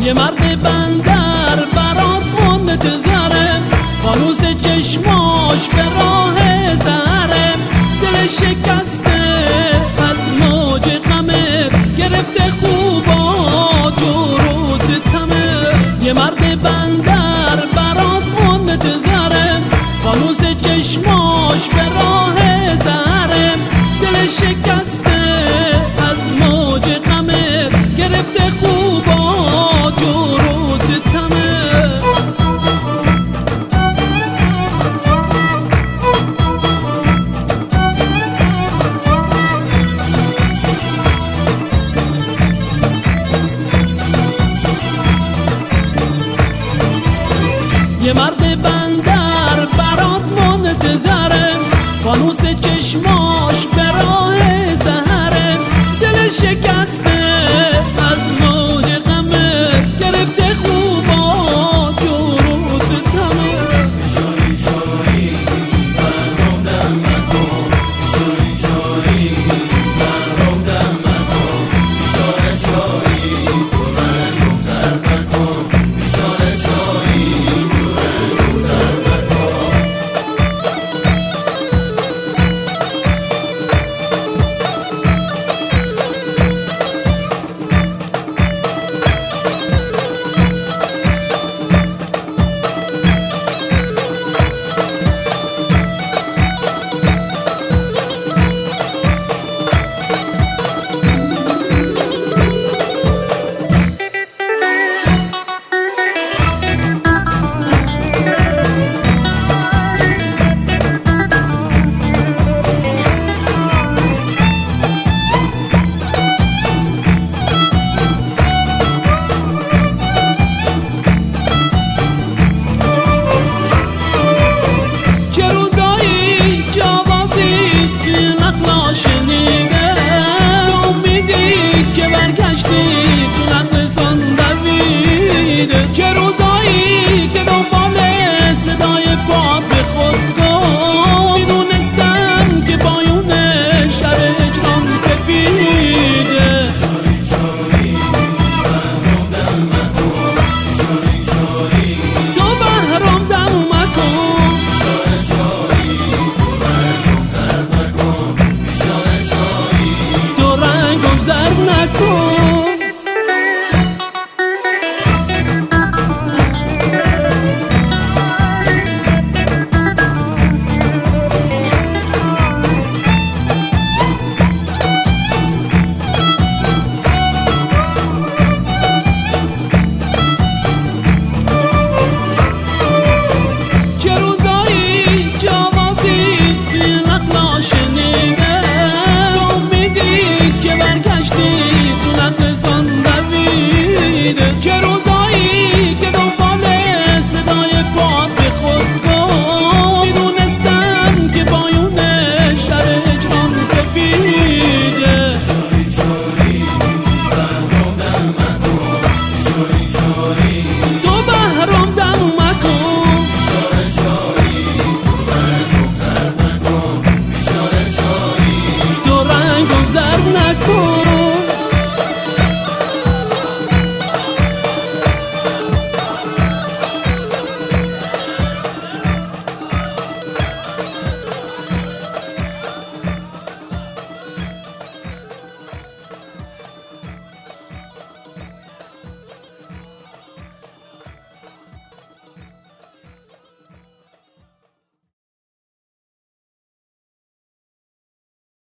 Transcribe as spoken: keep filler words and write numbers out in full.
یه مرد بندر برات منتظرم، فانوس چشماش به راه سهرم، دل شکسته از موج غمت، گرفته خوبات و رو ستمت. یه مرد بندر برات منتظرم، فانوس چشماش به راه سهرم، دل شکسته از موج غمت، گرفته خوبات و رو ستمت. یه مرد بندر برات منتظرم، فانوس چشماش به راه سهرم، دل شکسته از موج غمت، گرفته خوبات و رو ستمت. شایی شایی محروم دم مکن، شایی شایی محروم دم مکن، بیچاره شایی تو رنگم زرد مکن، بیچاره شایی تو رنگم زرد مکن. شنیده امیدی که برگشتی تو نقلسان دویده، چه روزایی که دنبال صدای پاد به خود گفت، میدونستم که پایون شب هجران سپیده. شایی شایی محروم دم مکن، شایی شایی تو محروم دم مکن، بیچاره شایی تو رنگم زرد مکن، بیچاره شایی تو رنگم زرد نکن. چه روزایی که آوازی توی نقلا شنیده، امیدی که برگشتی تو نقلسان دویده، چه روزایی